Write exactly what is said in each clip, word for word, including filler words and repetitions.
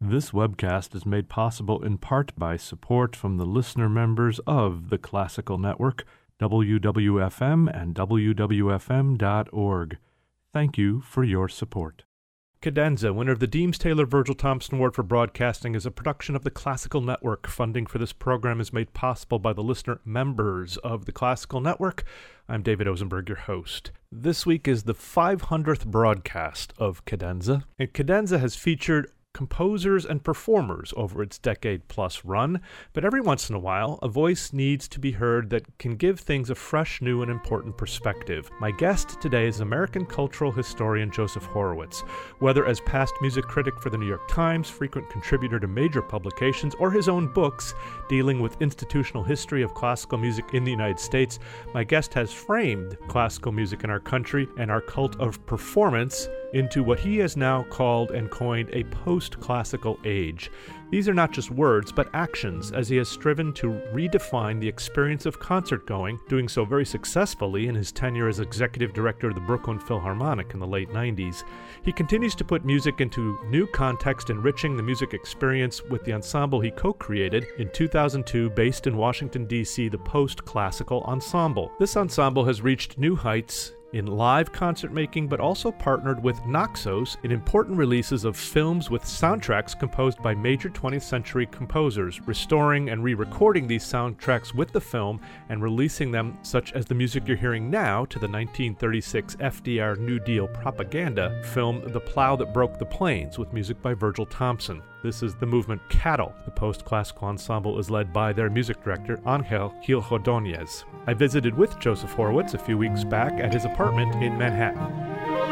This webcast is made possible in part by support from the listener members of the Classical Network, W W F M and W W F M dot org. Thank you for your support. Cadenza, winner of the Deems Taylor Virgil Thompson Award for Broadcasting, is a production of the Classical Network. Funding for this program is made possible by the listener members of the Classical Network. I'm David Osenberg, your host. This week is the five hundredth broadcast of Cadenza, and Cadenza has featured composers and performers over its decade-plus run, but every once in a while, a voice needs to be heard that can give things a fresh, new, and important perspective. My guest today is American cultural historian Joseph Horowitz. Whether as past music critic for the New York Times, frequent contributor to major publications, or his own books dealing with institutional history of classical music in the United States, my guest has framed classical music in our country and our cult of performance into what he has now called and coined a post-classical age. These are not just words, but actions, as he has striven to redefine the experience of concert-going, doing so very successfully in his tenure as executive director of the Brooklyn Philharmonic in the late nineties. He continues to put music into new context, enriching the music experience with the ensemble he co-created in two thousand two, based in Washington, D C, the Post-Classical Ensemble. This ensemble has reached new heights in live concert making, but also partnered with Naxos in important releases of films with soundtracks composed by major twentieth century composers, restoring and re-recording these soundtracks with the film and releasing them, such as the music you're hearing now to the nineteen thirty-six F D R New Deal propaganda film The Plow That Broke the Plains, with music by Virgil Thompson. This is the movement Cattle. The post-classical ensemble is led by their music director, Angel Gil Ordóñez. I visited with Joseph Horowitz a few weeks back at his apartment in Manhattan.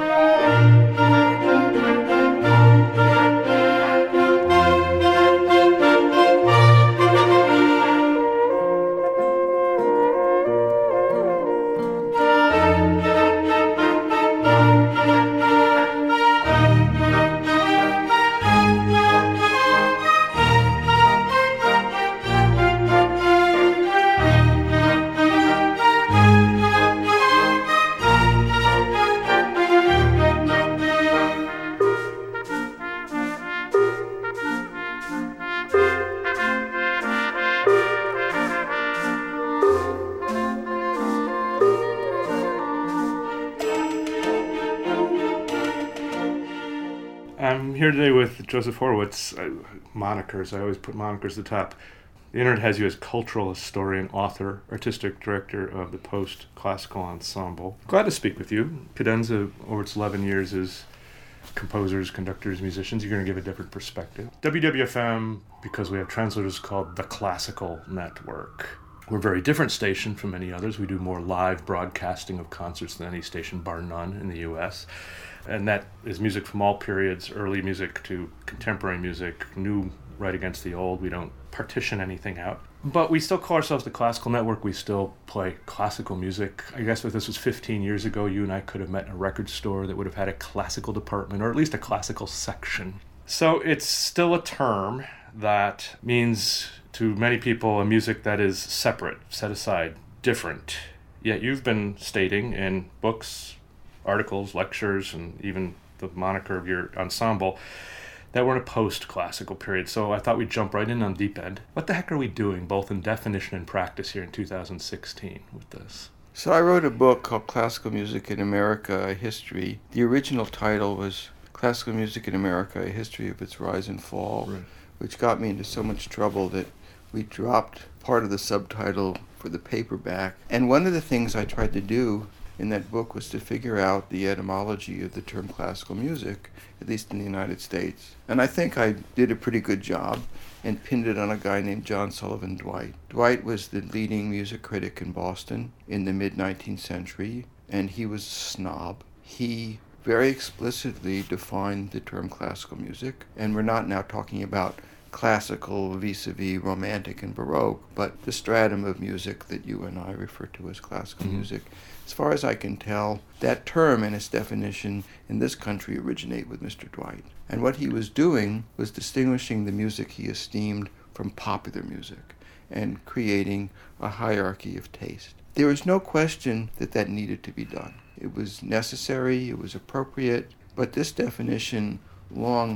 I'm here today with Joseph Horowitz. Uh, monikers, I always put monikers at the top. The internet has you as cultural historian, author, artistic director of the Post-Classical Ensemble. Glad to speak with you. Cadenza, over its eleven years, is composers, conductors, musicians. You're going to give a different perspective. W W F M, because we have translators, called the Classical Network. We're a very different station from many others. We do more live broadcasting of concerts than any station, bar none, in the U S And that is music from all periods, early music to contemporary music, new right against the old. We don't partition anything out. But we still call ourselves the Classical Network. We still play classical music. I guess if this was fifteen years ago, you and I could have met in a record store that would have had a classical department, or at least a classical section. So it's still a term that means to many people a music that is separate, set aside, different. Yet you've been stating in books, articles, lectures, and even the moniker of your ensemble that we're in a post-classical period. So I thought we'd jump right in on deep end. What the heck are we doing, both in definition and practice, here in two thousand sixteen with this? So I wrote a book called Classical Music in America, A History. The original title was Classical Music in America, A History of Its Rise and Fall, right, which got me into so much trouble that we dropped part of the subtitle for the paperback. And one of the things I tried to do in that book was to figure out the etymology of the term classical music, at least in the United States. And I think I did a pretty good job and pinned it on a guy named John Sullivan Dwight. Dwight was the leading music critic in Boston in the mid-nineteenth century, and he was a snob. He very explicitly defined the term classical music, and we're not now talking about classical vis-a-vis romantic and Baroque, but the stratum of music that you and I refer to as classical mm-hmm. music. As far as I can tell, that term and its definition in this country originate with Mister Dwight. And what he was doing was distinguishing the music he esteemed from popular music and creating a hierarchy of taste. There was no question that that needed to be done. It was necessary, it was appropriate, but this definition long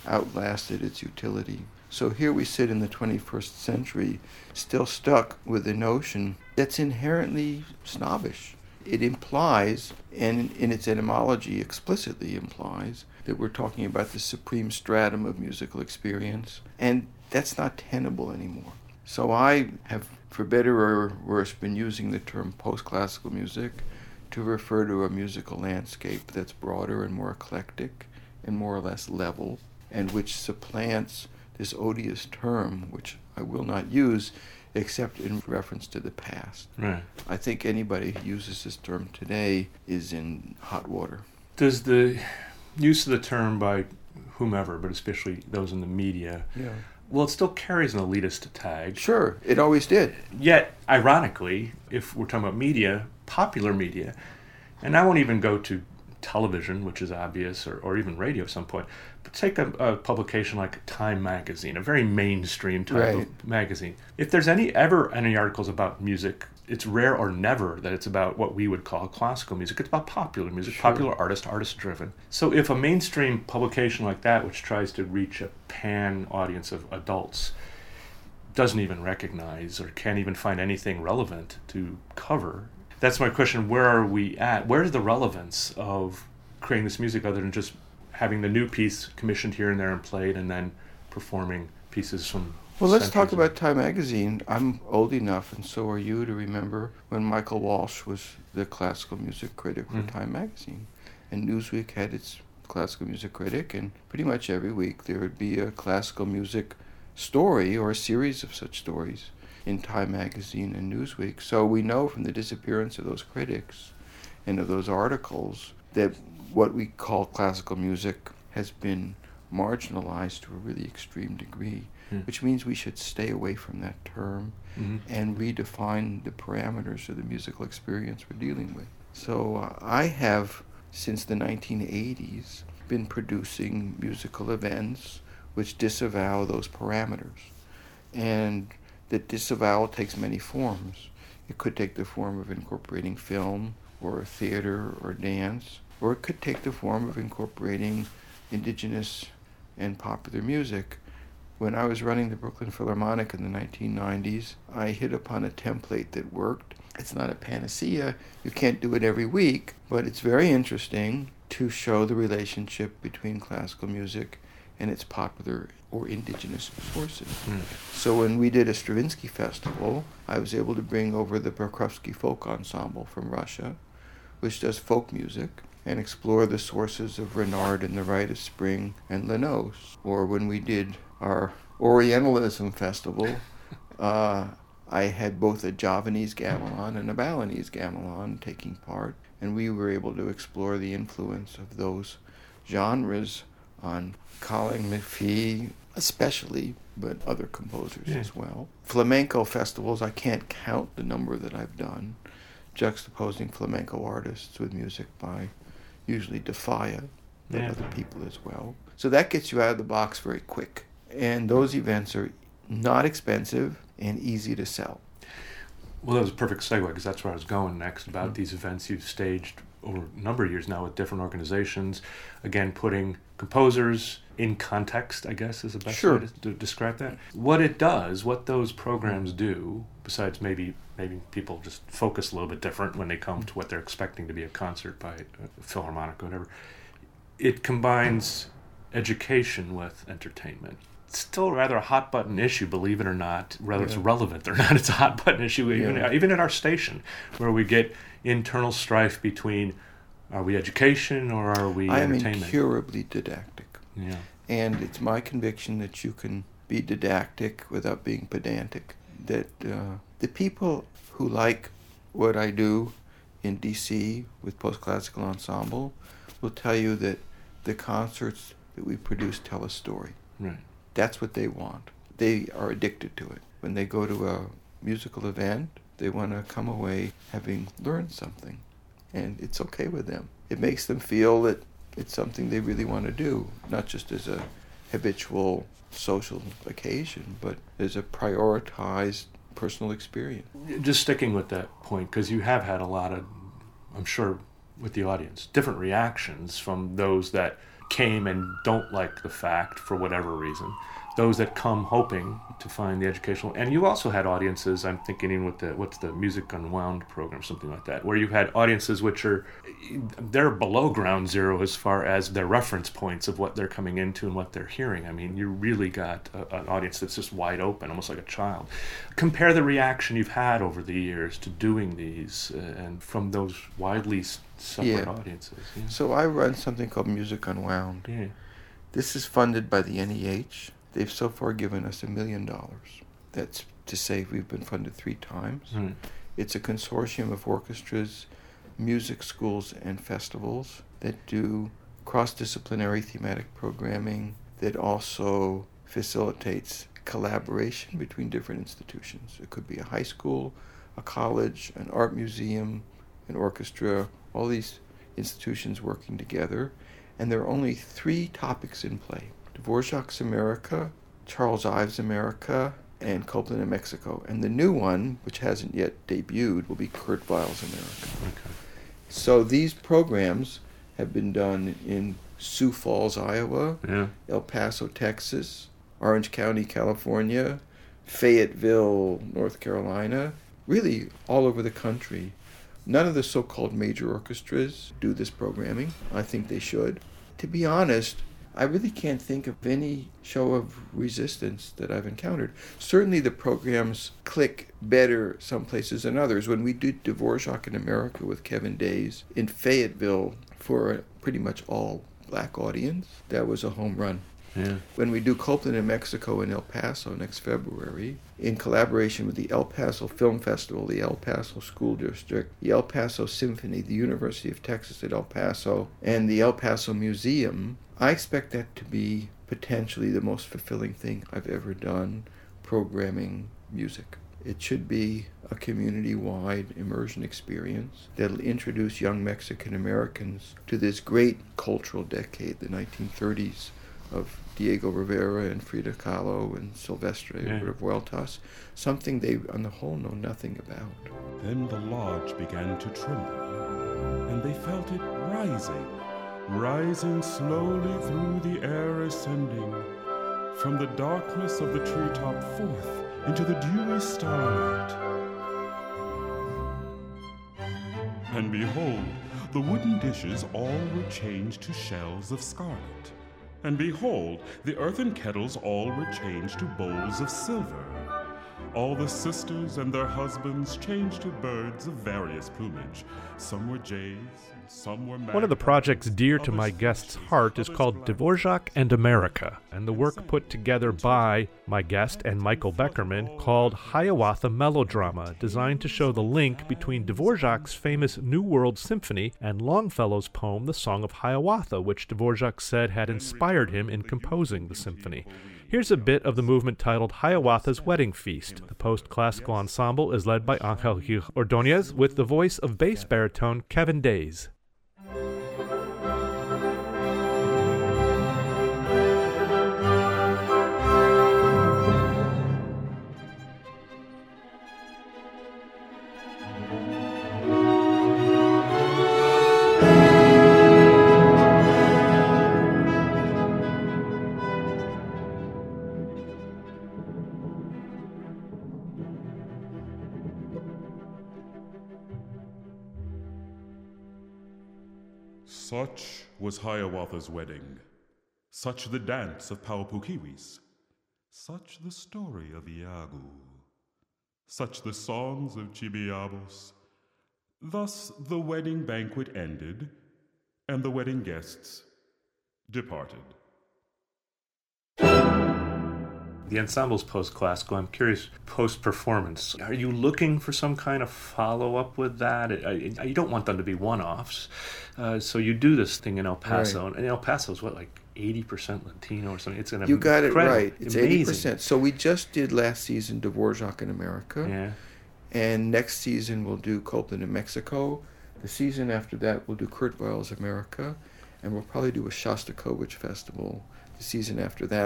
outlasted its utility. So here we sit in the twenty-first century, still stuck with the notion that's inherently snobbish. It implies, and in its etymology explicitly implies, that we're talking about the supreme stratum of musical experience, and that's not tenable anymore. So I have, for better or worse, been using the term post-classical music to refer to a musical landscape that's broader and more eclectic and more or less level, and which supplants this odious term, which I will not use except in reference to the past. Right. I think anybody who uses this term today is in hot water. Does the use of the term by whomever, but especially those in the media, yeah. well, it still carries an elitist tag. Sure, it always did. Yet, ironically, if we're talking about media, popular media, and I won't even go to television, which is obvious, or, or even radio at some point, but take a, a publication like Time Magazine, a very mainstream type right. of magazine. If there's any ever any articles about music, it's rare or never that it's about what we would call classical music. It's about popular music, sure. popular artist, artist-driven. So if a mainstream publication like that, which tries to reach a pan audience of adults, doesn't even recognize or can't even find anything relevant to cover, that's my question. Where are we at? Where's the relevance of creating this music other than just having the new piece commissioned here and there and played and then performing pieces from Well, let's talk ago? about Time Magazine. I'm old enough, and so are you, to remember when Michael Walsh was the classical music critic for mm-hmm. Time Magazine. And Newsweek had its classical music critic, and pretty much every week there would be a classical music story or a series of such stories in Time Magazine and Newsweek. So we know from the disappearance of those critics and of those articles that what we call classical music has been marginalized to a really extreme degree, mm. which means we should stay away from that term mm-hmm. and redefine the parameters of the musical experience we're dealing with. So uh, I have, since the nineteen eighties, been producing musical events which disavow those parameters. And that disavowal takes many forms. It could take the form of incorporating film or theater or dance, or it could take the form of incorporating indigenous and popular music. When I was running the Brooklyn Philharmonic in the nineteen nineties, I hit upon a template that worked. It's not a panacea. You can't do it every week, but it's very interesting to show the relationship between classical music and its popular or indigenous sources. Mm. So when we did a Stravinsky festival, I was able to bring over the Pokrovsky Folk Ensemble from Russia, which does folk music, and explore the sources of Renard and the Rite of Spring and Lenos. Or when we did our Orientalism festival, uh, I had both a Javanese gamelan and a Balinese gamelan taking part, and we were able to explore the influence of those genres on Colin McPhee especially, but other composers yeah. as well. Flamenco festivals, I can't count the number that I've done, juxtaposing flamenco artists with music by usually Defaya, but yeah. other people as well. So that gets you out of the box very quick. And those events are not expensive and easy to sell. Well, that was a perfect segue, because that's where I was going next, about mm-hmm. these events you've staged over a number of years now with different organizations. Again, putting composers in context, I guess, is the best sure. way to, to describe that. What it does, what those programs do, besides maybe maybe people just focus a little bit different when they come to what they're expecting to be a concert by a Philharmonic or whatever, it combines education with entertainment. It's still rather a hot button issue, believe it or not, whether yeah. it's relevant or not. It's a hot button issue, even, yeah. even at our station, where we get internal strife between, are we education or are we I entertainment? I am incurably didactic. Yeah. And it's my conviction that you can be didactic without being pedantic. That uh, the people who like what I do in D C with Post-Classical Ensemble will tell you that the concerts that we produce tell a story. Right. That's what they want. They are addicted to it. When they go to a musical event, they want to come away having learned something. And it's okay with them. It makes them feel that it's something they really want to do, not just as a habitual social occasion, but as a prioritized personal experience. Just sticking with that point, because you have had a lot of, I'm sure, with the audience, different reactions from those that came and don't like the fact for whatever reason. Those that come hoping to find the educational, and you also had audiences. I'm thinking in with the what's the Music Unwound program, something like that, where you had audiences which are they're below ground zero as far as their reference points of what they're coming into and what they're hearing. I mean, you really got a, an audience that's just wide open, almost like a child. Compare the reaction you've had over the years to doing these, uh, and from those widely separate yeah. audiences. Yeah. So I run something called Music Unwound. Yeah. This is funded by the N E H. They've so far given us a million dollars. That's to say we've been funded three times. Mm. It's a consortium of orchestras, music schools, and festivals that do cross-disciplinary thematic programming that also facilitates collaboration between different institutions. It could be a high school, a college, an art museum, an orchestra, all these institutions working together. And there are only three topics in play: Dvorak's America, Charles Ives' America, and Copland in Mexico. And the new one, which hasn't yet debuted, will be Kurt Weill's America. Okay. So these programs have been done in Sioux Falls, Iowa, yeah. El Paso, Texas, Orange County, California, Fayetteville, North Carolina, really all over the country. None of the so-called major orchestras do this programming. I think they should. To be honest, I really can't think of any show of resistance that I've encountered. Certainly the programs click better some places than others. When we did Dvorak in America with Kevin Days in Fayetteville for a pretty much all black audience, that was a home run. Yeah. When we do Copland in Mexico in El Paso next February, in collaboration with the El Paso Film Festival, the El Paso School District, the El Paso Symphony, the University of Texas at El Paso, and the El Paso Museum, I expect that to be potentially the most fulfilling thing I've ever done, programming music. It should be a community-wide immersion experience that'll introduce young Mexican Americans to this great cultural decade, the nineteen thirties, of Diego Rivera and Frida Kahlo and Silvestre yeah. Revueltas, something they, on the whole, know nothing about. Then the lodge began to tremble, and they felt it rising, rising slowly through the air, ascending from the darkness of the treetop forth into the dewy starlight. And behold, the wooden dishes all were changed to shells of scarlet. And behold, the earthen kettles all were changed to bowls of silver. All the sisters and their husbands changed to birds of various plumage. Some were jays, and some were magpies. One of the projects dear to my guest's heart is called Dvorak and America, and the work put together by my guest and Michael Beckerman called Hiawatha Melodrama, designed to show the link between Dvorak's famous New World Symphony and Longfellow's poem The Song of Hiawatha, which Dvorak said had inspired him in composing the symphony. Here's a bit of the movement titled Hiawatha's Wedding Feast. The post-classical ensemble is led by Angel Gil Ordóñez with the voice of bass baritone Kevin Days. Such was Hiawatha's wedding, such the dance of Paupukiwis, such the story of Iagu, such the songs of Chibiabos. Thus the wedding banquet ended, and the wedding guests departed. The ensemble's post-classical. I'm curious, post-performance, are you looking for some kind of follow-up with that? You don't want them to be one-offs. Uh, so you do this thing in El Paso, right. And El Paso's what, like eighty percent Latino or something? It's an You got it right. It's amazing. eighty percent. So we just did last season Dvorak in America. Yeah. And next season we'll do Copland in Mexico. The season after that we'll do Kurt Weill's America. And we'll probably do a Shostakovich festival the season after that.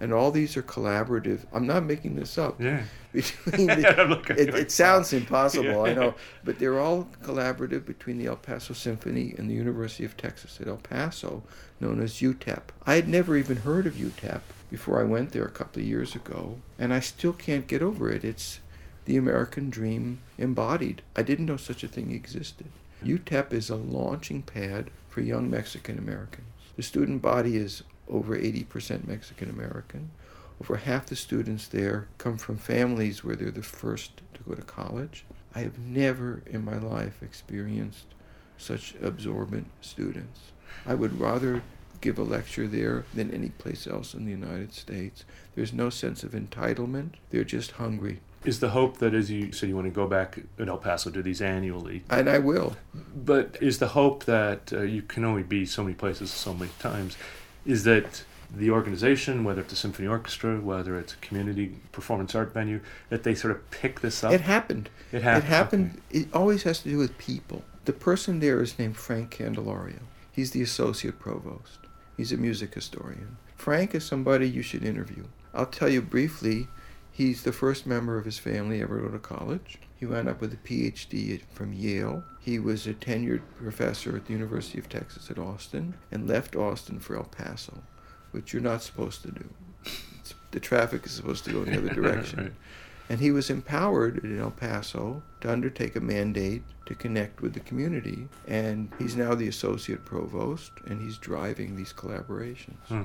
And all these are collaborative. I'm not making this up. Yeah. Between the, it, like, it sounds impossible, yeah. I know. But they're all collaborative between the El Paso Symphony and the University of Texas at El Paso, known as U T E P. I had never even heard of U T E P before I went there a couple of years ago, and I still can't get over it. It's the American dream embodied. I didn't know such a thing existed. U T E P is a launching pad for young Mexican Americans. The student body is over eighty percent Mexican American. Over half the students there come from families where they're the first to go to college. I have never in my life experienced such absorbent students. I would rather give a lecture there than any place else in the United States. There's no sense of entitlement. They're just hungry. Is the hope that, as you said, you want to go back at El Paso, do these annually? And I will. But is the hope that uh, you can only be so many places so many times, is that the organization, whether it's a symphony orchestra, whether it's a community performance art venue, that they sort of pick this up? It happened. It happened. It happened. Okay. It always has to do with people. The person there is named Frank Candelario. He's the associate provost. He's a music historian. Frank is somebody you should interview. I'll tell you briefly, he's the first member of his family ever to go to college. He wound up with a P H D from Yale. He was a tenured professor at the University of Texas at Austin and left Austin for El Paso, which you're not supposed to do. It's, the traffic is supposed to go in the other direction. Right. And he was empowered in El Paso to undertake a mandate to connect with the community. And he's now the associate provost, and he's driving these collaborations. Hmm.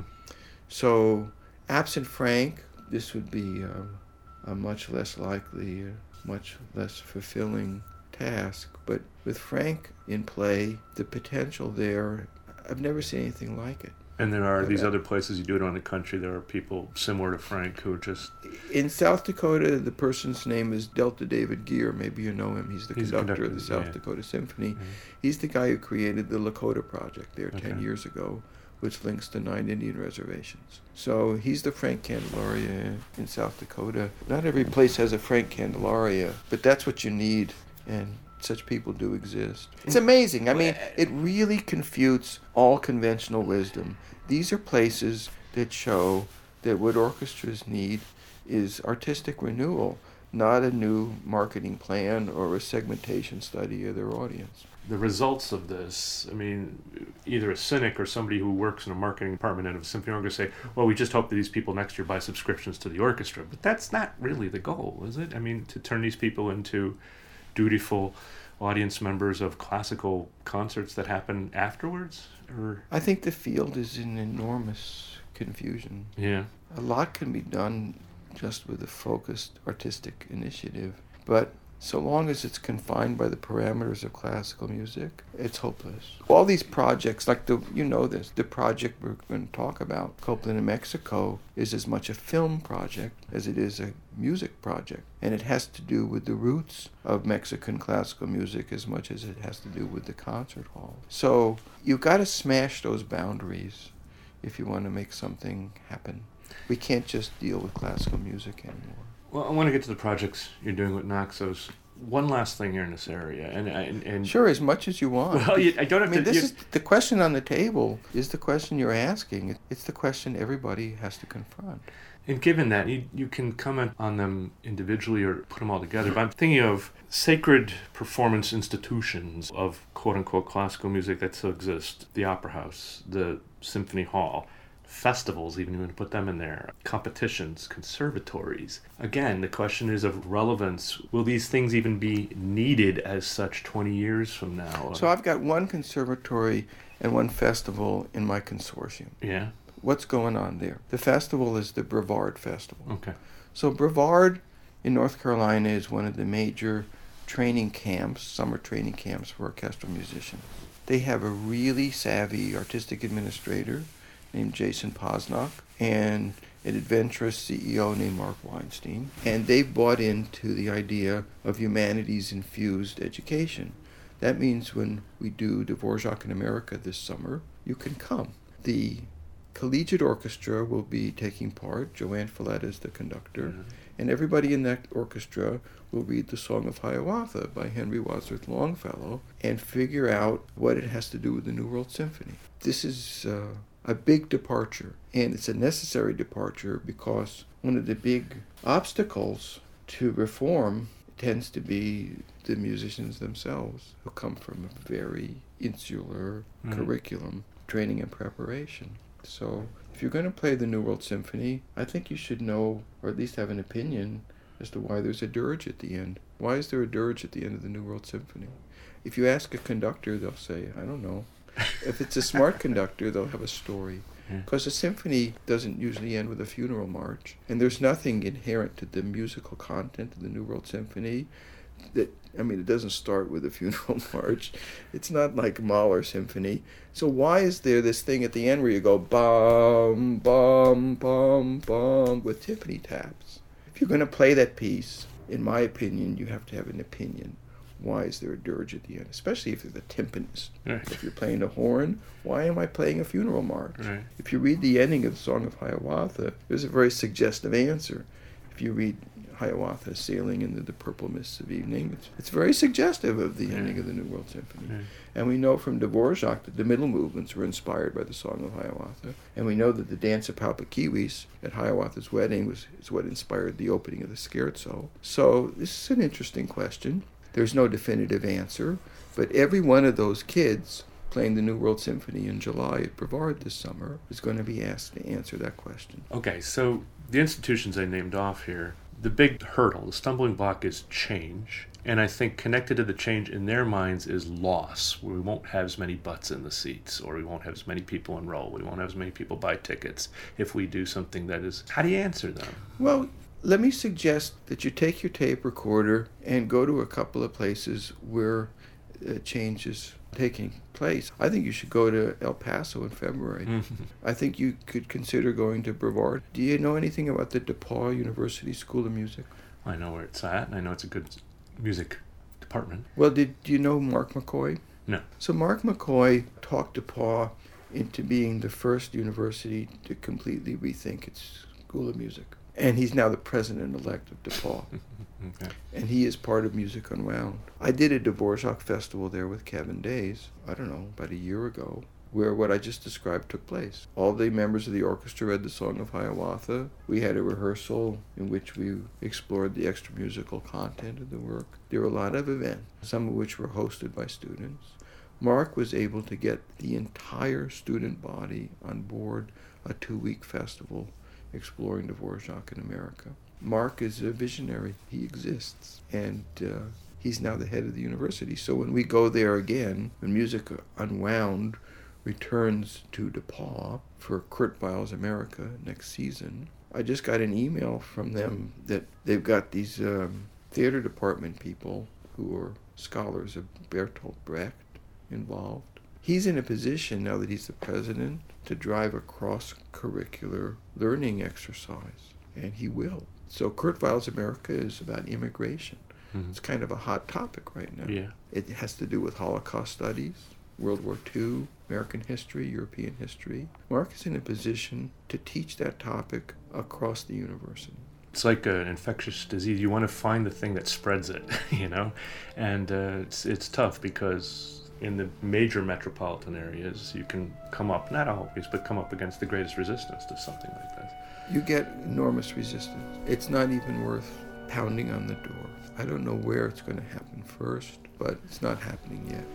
So, absent Frank, this would be um, a much less likely, uh, much less fulfilling task. But with Frank in play, the potential there, I've never seen anything like it. And there are these other places you do it around the country. There are people similar to Frank who are just... In South Dakota, the person's name is Delta David Gear. Maybe you know him. He's the He's conductor, conductor of the South yeah. Dakota Symphony. Mm-hmm. He's the guy who created the Lakota Project there Okay. ten years ago, which links to nine Indian reservations. So he's the Frank Candelaria in South Dakota. Not every place has a Frank Candelaria, but that's what you need, and such people do exist. It's amazing. I mean, it really confutes all conventional wisdom. These are places that show that what orchestras need is artistic renewal, not a new marketing plan or a segmentation study of their audience. The results of this, I mean, either a cynic or somebody who works in a marketing department at a symphony orchestra say, well, we just hope that these people next year buy subscriptions to the orchestra. But that's not really the goal, is it? I mean, to turn these people into dutiful audience members of classical concerts that happen afterwards? Or I think the field is in enormous confusion. yeah. A lot can be done just with a focused artistic initiative, but so long as it's confined by the parameters of classical music, it's hopeless. All these projects, like the, you know this, the project we're going to talk about, Copland in Mexico, is as much a film project as it is a music project. And it has to do with the roots of Mexican classical music as much as it has to do with the concert hall. So you've got to smash those boundaries if you want to make something happen. We can't just deal with classical music anymore. Well, I want to get to the projects you're doing with Naxos. One last thing here in this area, and and, and Sure, as much as you want. well, you, I don't have I mean, to. this you, is the question on the table. Is the question you're asking? It's the question everybody has to confront. And given that, you you can comment on them individually or put them all together. But I'm thinking of sacred performance institutions of quote unquote classical music that still exist: the Opera House, the Symphony Hall. Festivals, even you want to put them in there, competitions, conservatories. Again, the question is of relevance. Will these things even be needed as such twenty years from now? So I've got one conservatory and one festival in my consortium. Yeah. What's going on there? The festival is the Brevard Festival. Okay. So Brevard in North Carolina is one of the major training camps, summer training camps for orchestral musicians. They have a really savvy artistic administrator named Jason Posnock, and an adventurous C E O named Mark Weinstein. And they've bought into the idea of humanities-infused education. That means when we do Dvorak in America this summer, you can come. The collegiate orchestra will be taking part. Joanne Folletta is the conductor. Mm-hmm. And everybody in that orchestra will read the Song of Hiawatha by Henry Wadsworth Longfellow and figure out what it has to do with the New World Symphony. This is... Uh, a big departure. And it's a necessary departure because one of the big obstacles to reform tends to be the musicians themselves, who come from a very insular mm. curriculum, training and preparation. So if you're going to play the New World Symphony, I think you should know, or at least have an opinion, as to why there's a dirge at the end. Why is there a dirge at the end of the New World Symphony? If you ask a conductor, they'll say, I don't know. If it's a smart conductor, they'll have a story. Because a symphony doesn't usually end with a funeral march. And there's nothing inherent to the musical content of the New World Symphony that, I mean, it doesn't start with a funeral march. It's not like Mahler Symphony. So why is there this thing at the end where you go bum, bum, bum, bum with timpani taps? If you're going to play that piece, in my opinion, you have to have an opinion. Why is there a dirge at the end? Especially if you're the timpanist. Right. If you're playing a horn, why am I playing a funeral march? Right. If you read the ending of the Song of Hiawatha, there's a very suggestive answer. If you read Hiawatha sailing into the purple mists of evening, it's, it's very suggestive of the yeah. ending of the New World Symphony. Yeah. And we know from Dvorak that the middle movements were inspired by the Song of Hiawatha. And we know that the dance of Palpakiwis at Hiawatha's wedding was is what inspired the opening of the Scherzo. So this is an interesting question. There's no definitive answer, but every one of those kids playing the New World Symphony in July at Brevard this summer is going to be asked to answer that question. Okay, so the institutions I named off here, the big hurdle, the stumbling block is change. And I think connected to the change in their minds is loss. We won't have as many butts in the seats, or we won't have as many people enroll. We won't have as many people buy tickets if we do something that is... How do you answer them? Well, let me suggest that you take your tape recorder and go to a couple of places where uh, change is taking place. I think you should go to El Paso in February. Mm-hmm. I think you could consider going to Brevard. Do you know anything about the DePaul University School of Music? I know where it's at, and I know it's a good music department. Well, did do you know Mark McCoy? No. So Mark McCoy talked DePaul into being the first university to completely rethink its School of Music. And he's now the president-elect of DePaul. Okay. And he is part of Music Unwound. I did a Dvorak festival there with Kevin Days, I don't know, about a year ago, where what I just described took place. All the members of the orchestra read the Song of Hiawatha. We had a rehearsal in which we explored the extra musical content of the work. There were a lot of events, some of which were hosted by students. Mark was able to get the entire student body on board a two-week festival exploring Dvorak in America. Mark is a visionary. He exists. And uh, he's now the head of the university. So when we go there again, when Music Unwound returns to DePaul for Kurt Weill's America next season, I just got an email from them that they've got these um, theater department people who are scholars of Bertolt Brecht involved. He's in a position, now that he's the president, to drive a cross-curricular learning exercise, and he will. So Kurt Weill's America is about immigration. Mm-hmm. It's kind of a hot topic right now. Yeah. It has to do with Holocaust studies, World War Two, American history, European history. Mark is in a position to teach that topic across the university. It's like an infectious disease. You want to find the thing that spreads it, you know? And uh, it's it's tough because in the major metropolitan areas, you can come up, not always, but come up against the greatest resistance to something like this. You get enormous resistance. It's not even worth pounding on the door. I don't know where it's going to happen first, but it's not happening yet.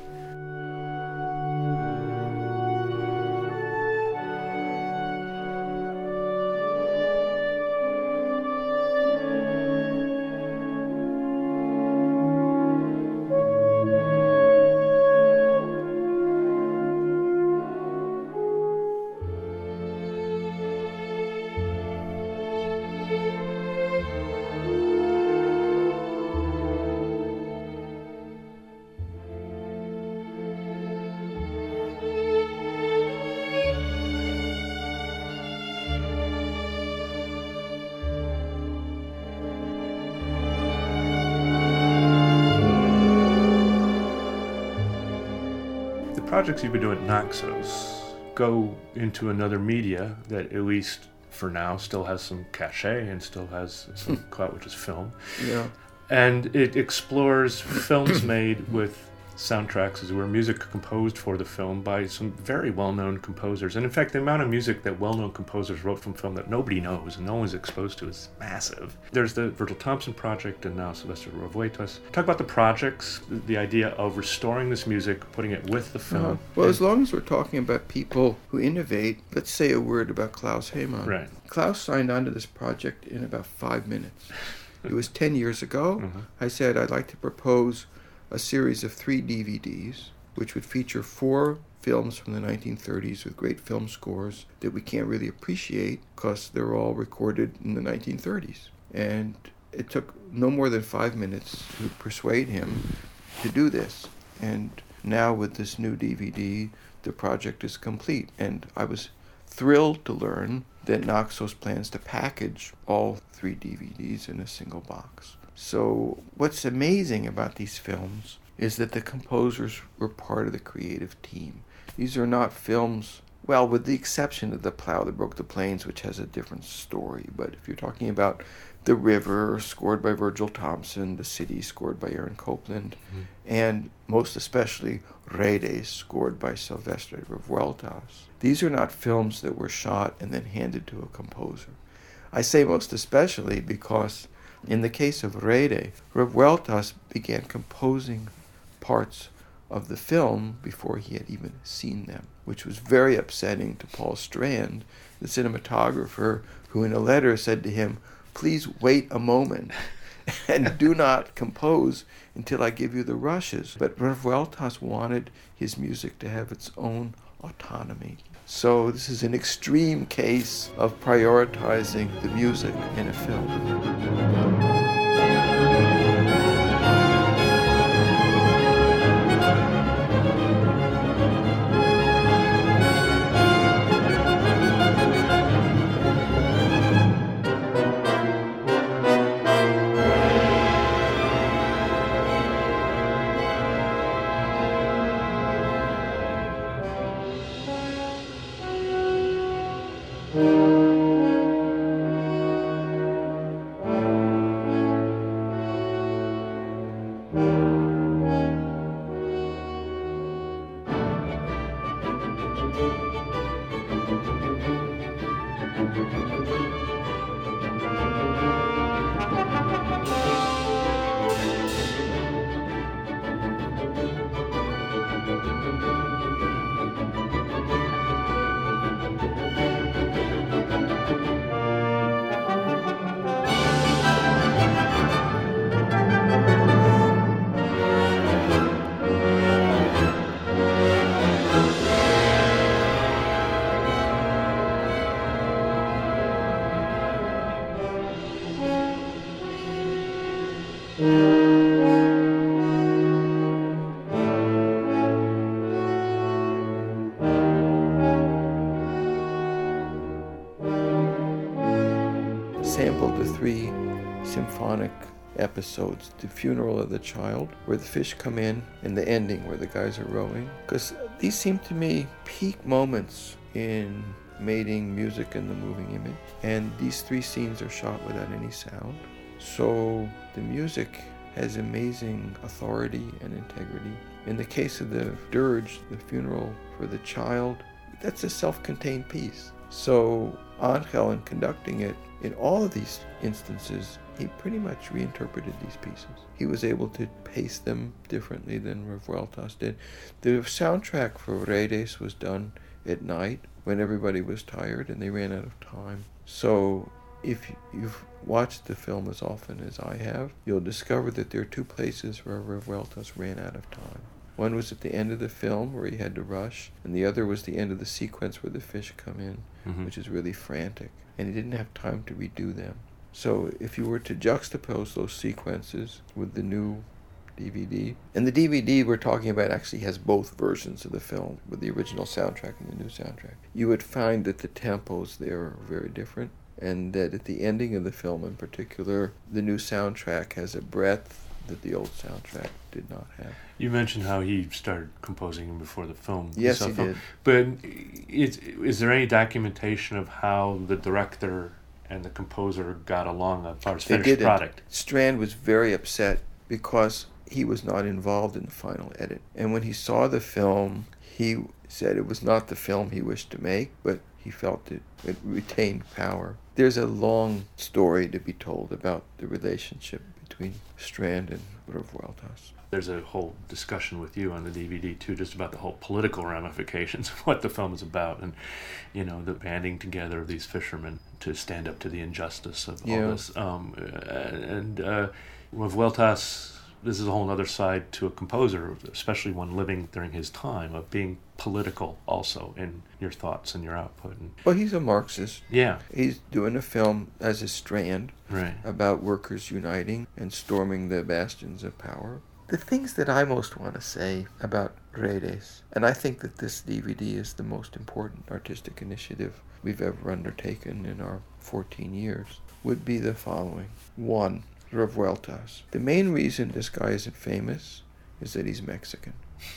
Projects you've been doing at Naxos go into another media that, at least for now, still has some cachet and still has some clout, which is film. Yeah. And it explores films made with soundtracks, as it were, music composed for the film by some very well-known composers. And in fact, the amount of music that well-known composers wrote from film that nobody knows and no one's exposed to is massive. There's the Virgil Thompson Project and now Silvestre Revueltas. Talk about the projects, the idea of restoring this music, putting it with the film. Uh, well, and, as long as we're talking about people who innovate, let's say a word about Klaus Haymann. Right. Klaus signed on to this project in about five minutes. It was ten years ago. Mm-hmm. I said I'd like to propose a series of three D V Ds, which would feature four films from the nineteen thirties with great film scores that we can't really appreciate because they're all recorded in the nineteen thirties. And it took no more than five minutes to persuade him to do this. And now with this new D V D, the project is complete. And I was thrilled to learn that Naxos plans to package all three D V Ds in a single box. So what's amazing about these films is that the composers were part of the creative team. These are not films, well, with the exception of The Plow That Broke the Plains, which has a different story. But if you're talking about The River, scored by Virgil Thompson, The City, scored by Aaron Copland, mm-hmm. and most especially Redes, scored by Silvestre Revueltas. These are not films that were shot and then handed to a composer. I say most especially because in the case of Redes, Revueltas began composing parts of the film before he had even seen them, which was very upsetting to Paul Strand, the cinematographer, who in a letter said to him, "Please wait a moment and do not compose until I give you the rushes." But Revueltas wanted his music to have its own autonomy. So this is an extreme case of prioritizing the music in a film. Sampled the three symphonic episodes, the funeral of the child, where the fish come in, and the ending where the guys are rowing, because these seem to me peak moments in mating music and the moving image. And these three scenes are shot without any sound. So the music has amazing authority and integrity. In the case of the dirge, the funeral for the child, that's a self-contained piece. So Angel, in conducting it, in all of these instances, he pretty much reinterpreted these pieces. He was able to pace them differently than Revueltas did. The soundtrack for Redes was done at night when everybody was tired and they ran out of time. So if you've watched the film as often as I have, you'll discover that there are two places where Revueltas ran out of time. One was at the end of the film where he had to rush, and the other was the end of the sequence where the fish come in, mm-hmm. which is really frantic, and he didn't have time to redo them. So if you were to juxtapose those sequences with the new D V D, and the D V D we're talking about actually has both versions of the film, with the original soundtrack and the new soundtrack, you would find that the tempos there are very different, and that at the ending of the film in particular, the new soundtrack has a breadth that the old soundtrack did not have. You mentioned how he started composing before the film. Yes, he film. did. But is, is there any documentation of how the director and the composer got along as far as finished they didn't. product? Strand was very upset because he was not involved in the final edit. And when he saw the film, he said it was not the film he wished to make, but he felt it, it retained power. There's a long story to be told about the relationship between Strand and Revueltas. There's a whole discussion with you on the D V D too, just about the whole political ramifications of what the film is about, and you know, the banding together of these fishermen to stand up to the injustice of yeah. all this. Um, and uh, Revueltas, this is a whole other side to a composer, especially one living during his time, of being political also in your thoughts and your output. And, well, he's a Marxist. Yeah. He's doing a film as a Strand right. about workers uniting and storming the bastions of power. The things that I most want to say about Redes, and I think that this D V D is the most important artistic initiative we've ever undertaken in our fourteen years, would be the following. One, Revueltas. The main reason this guy isn't famous is that he's Mexican.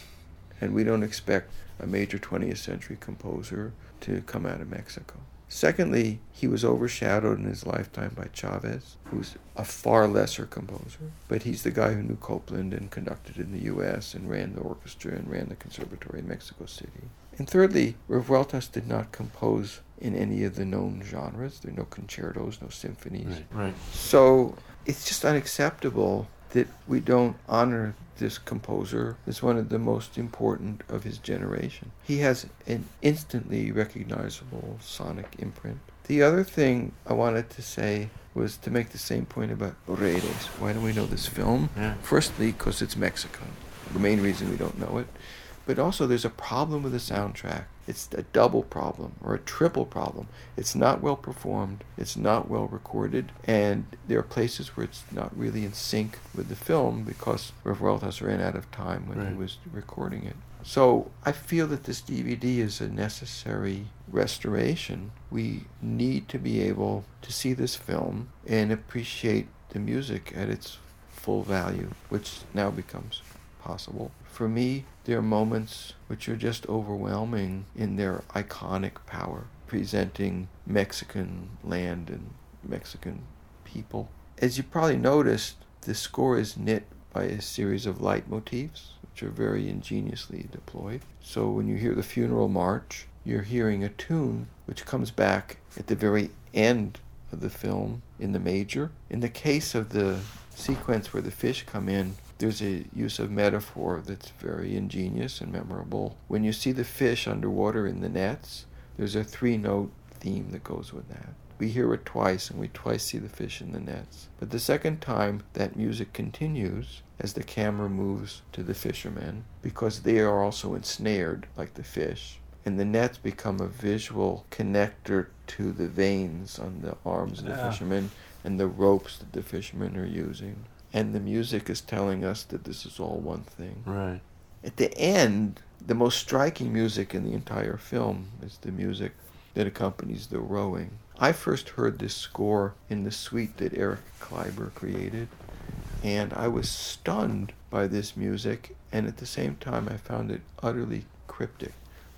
And we don't expect a major twentieth century composer to come out of Mexico. Secondly, he was overshadowed in his lifetime by Chavez, who's a far lesser composer, but he's the guy who knew Copland and conducted in the U S and ran the orchestra and ran the conservatory in Mexico City. And thirdly, Revueltas did not compose in any of the known genres. There are no concertos, no symphonies. Right, right. So it's just unacceptable that we don't honor this composer as one of the most important of his generation. He has an instantly recognizable sonic imprint. The other thing I wanted to say was to make the same point about Redes. Why do we know this film? Yeah. Firstly, because it's Mexican. The main reason we don't know it. But also there's a problem with the soundtrack. It's a double problem or a triple problem. It's not well performed, it's not well recorded, and there are places where it's not really in sync with the film because Revueltas ran out of time when right. he was recording it. So I feel that this D V D is a necessary restoration. We need to be able to see this film and appreciate the music at its full value, which now becomes possible. For me, there are moments which are just overwhelming in their iconic power, presenting Mexican land and Mexican people. As you probably noticed, the score is knit by a series of leitmotifs, which are very ingeniously deployed. So when you hear the funeral march, you're hearing a tune which comes back at the very end of the film in the major. In the case of the sequence where the fish come in, there's a use of metaphor that's very ingenious and memorable. When you see the fish underwater in the nets, there's a three-note theme that goes with that. We hear it twice, and we twice see the fish in the nets. But the second time, that music continues as the camera moves to the fishermen, because they are also ensnared like the fish. And the nets become a visual connector to the veins on the arms of the yeah. fishermen and the ropes that the fishermen are using. And the music is telling us that this is all one thing. Right. At the end, the most striking music in the entire film is the music that accompanies the rowing. I first heard this score in the suite that Eric Kleiber created, and I was stunned by this music, and at the same time I found it utterly cryptic.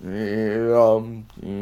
It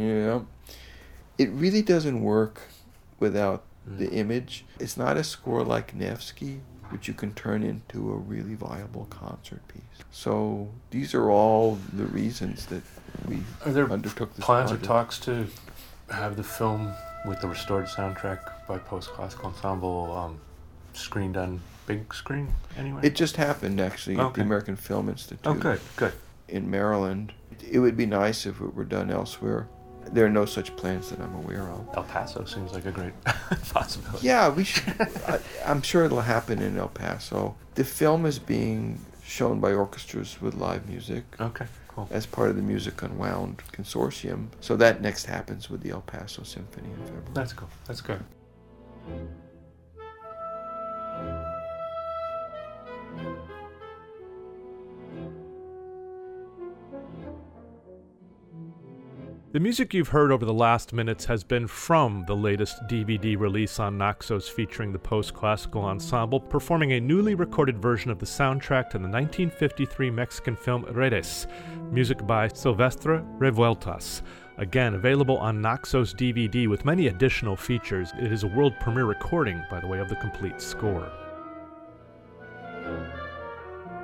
really doesn't work without the image. It's not a score like Nevsky, which you can turn into a really viable concert piece. So these are all the reasons that we are there undertook this plans project. or talks to have the film with the restored soundtrack by Post Classical Ensemble um, screened on big screen anyway? It just happened, actually, okay. at the American Film Institute. Oh, good, good. In Maryland. It would be nice if it were done elsewhere. There are no such plans that I'm aware of. El Paso seems like a great possibility. Yeah, we should. I, I'm sure it'll happen in El Paso. The film is being shown by orchestras with live music. Okay, cool. As part of the Music Unwound consortium. So that next happens with the El Paso Symphony in February. That's cool. That's good. The music you've heard over the last minutes has been from the latest D V D release on Naxos featuring the Post-Classical Ensemble, performing a newly recorded version of the soundtrack to the nineteen fifty-three Mexican film Redes, music by Silvestre Revueltas. Again, available on Naxos D V D with many additional features. It is a world premiere recording, by the way, of the complete score.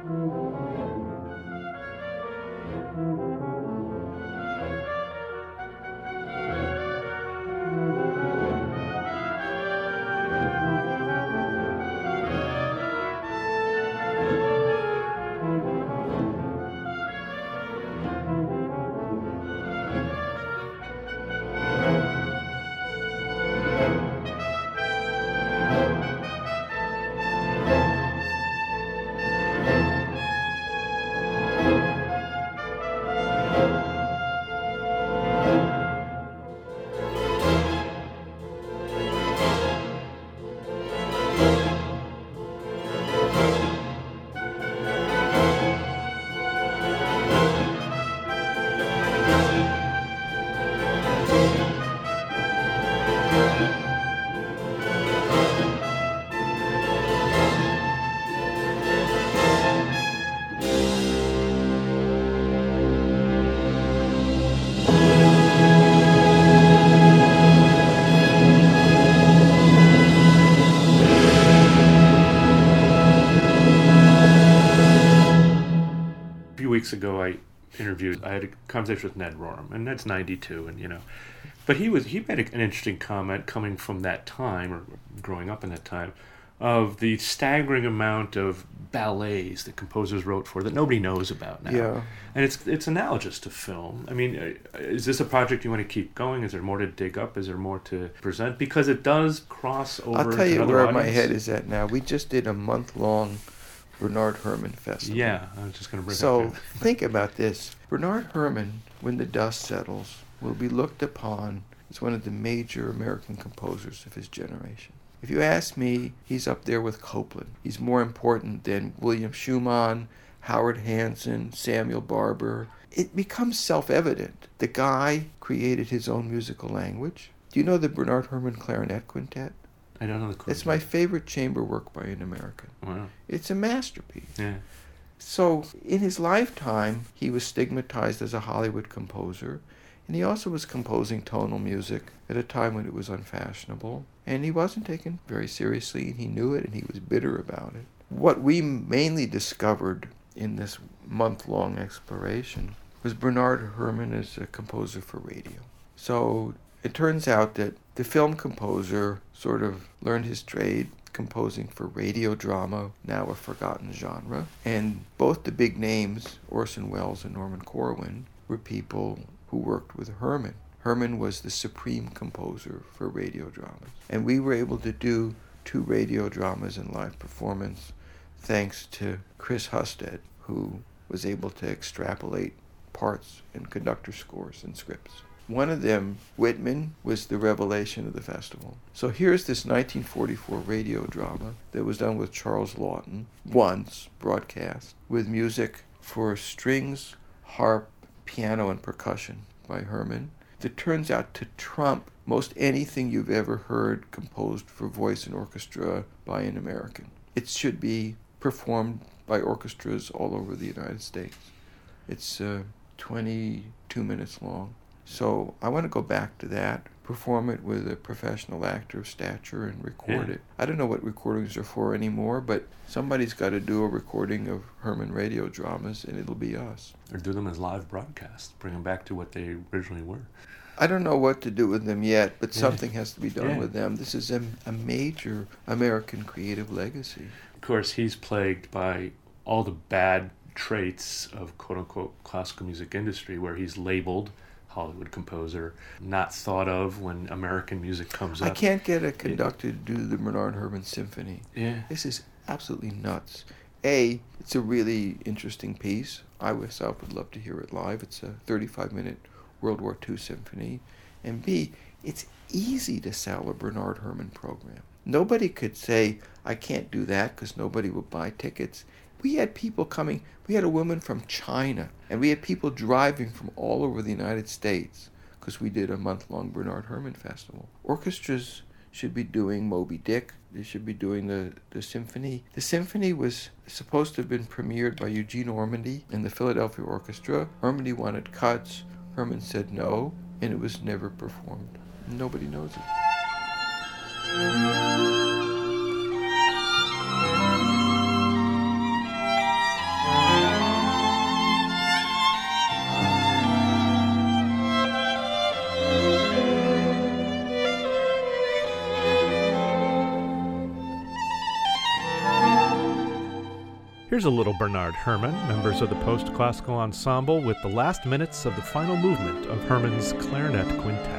weeks ago, I interviewed, I had a conversation with Ned Rorem, and Ned's ninety-two, and you know, but he was he made an interesting comment coming from that time, or growing up in that time, of the staggering amount of ballets that composers wrote for that nobody knows about now. Yeah. And it's it's analogous to film. I mean, uh, is this a project you want to keep going? Is there more to dig up? Is there more to present? Because it does cross over. I'll tell you another where audience. my head is at now. We just did a month-long Bernard Herrmann Festival. Yeah, I was just going to bring So that up. think about this. Bernard Herrmann, when the dust settles, will be looked upon as one of the major American composers of his generation. If you ask me, he's up there with Copland. He's more important than William Schumann, Howard Hanson, Samuel Barber. It becomes self-evident. The guy created his own musical language. Do you know the Bernard Herrmann Clarinet Quintet? I don't know the clue. It's my favorite chamber work by an American. Wow. It's a masterpiece. Yeah. So in his lifetime, he was stigmatized as a Hollywood composer, and he also was composing tonal music at a time when it was unfashionable, and he wasn't taken very seriously, and he knew it, and he was bitter about it. What we mainly discovered in this month-long exploration was Bernard Herrmann as a composer for radio. So it turns out that the film composer sort of learned his trade composing for radio drama, now a forgotten genre. And both the big names, Orson Welles and Norman Corwin, were people who worked with Herrmann. Herrmann was the supreme composer for radio dramas. And we were able to do two radio dramas in live performance thanks to Chris Husted, who was able to extrapolate parts and conductor scores and scripts. One of them, Whitman, was the revelation of the festival. So here's this nineteen forty-four radio drama that was done with Charles Lawton, once broadcast, with music for strings, harp, piano, and percussion by Herrmann, that turns out to trump most anything you've ever heard composed for voice and orchestra by an American. It should be performed by orchestras all over the United States. It's uh, twenty-two minutes long. So I want to go back to that, perform it with a professional actor of stature and record Yeah. it. I don't know what recordings are for anymore, but somebody's got to do a recording of Herrmann radio dramas, and it'll be us. Or do them as live broadcasts. Bring them back to what they originally were. I don't know what to do with them yet, but Yeah. something has to be done Yeah. with them. This is a, a major American creative legacy. Of course, he's plagued by all the bad traits of quote-unquote classical music industry, where he's labeled Hollywood composer, not thought of when American music comes up. I can't get a conductor to do the Bernard Herrmann Symphony. Yeah. This is absolutely nuts. A, it's a really interesting piece. I myself would love to hear it live. It's a thirty-five minute World War Two symphony. And B, it's easy to sell a Bernard Herrmann program. Nobody could say, I can't do that because nobody will buy tickets. We had people coming, we had a woman from China, and we had people driving from all over the United States because we did a month-long Bernard Herrmann festival. Orchestras should be doing Moby Dick. They should be doing the, the symphony. The symphony was supposed to have been premiered by Eugene Ormandy and the Philadelphia Orchestra. Ormandy wanted cuts. Herrmann said no, and it was never performed. Nobody knows it. Here's a little Bernard Herrmann, members of the Post-Classical Ensemble, with the last minutes of the final movement of Herrmann's Clarinet Quintet.